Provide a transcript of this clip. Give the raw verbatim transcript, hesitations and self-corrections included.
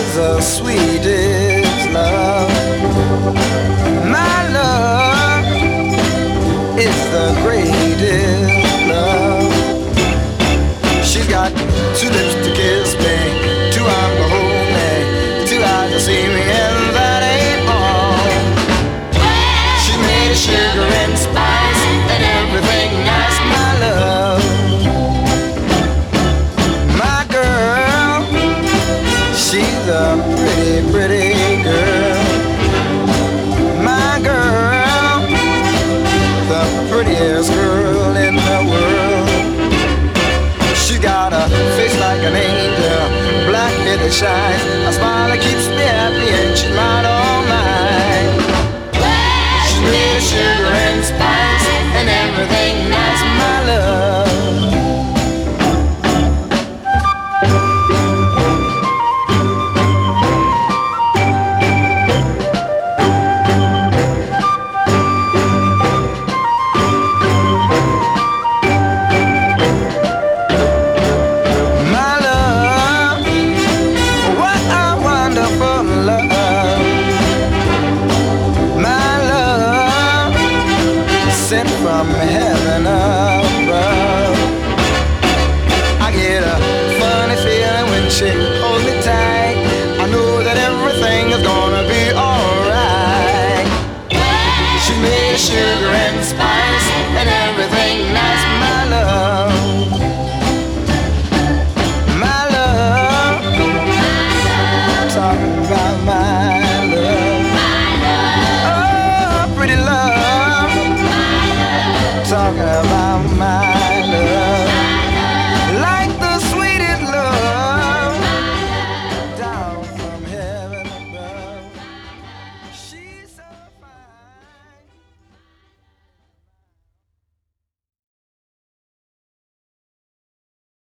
the sweetest love. My love is the greatest love. She's got two lips to kiss me, two arms to hold me, two eyes to see me, and that ain't all. She made of sugar and spice and everything nice, my love. My girl, she's a pretty, pretty girl. My girl, the prettiest girl in the world. She got a face like an angel, black hair that shines, a smile that keeps me happy, and she's mine all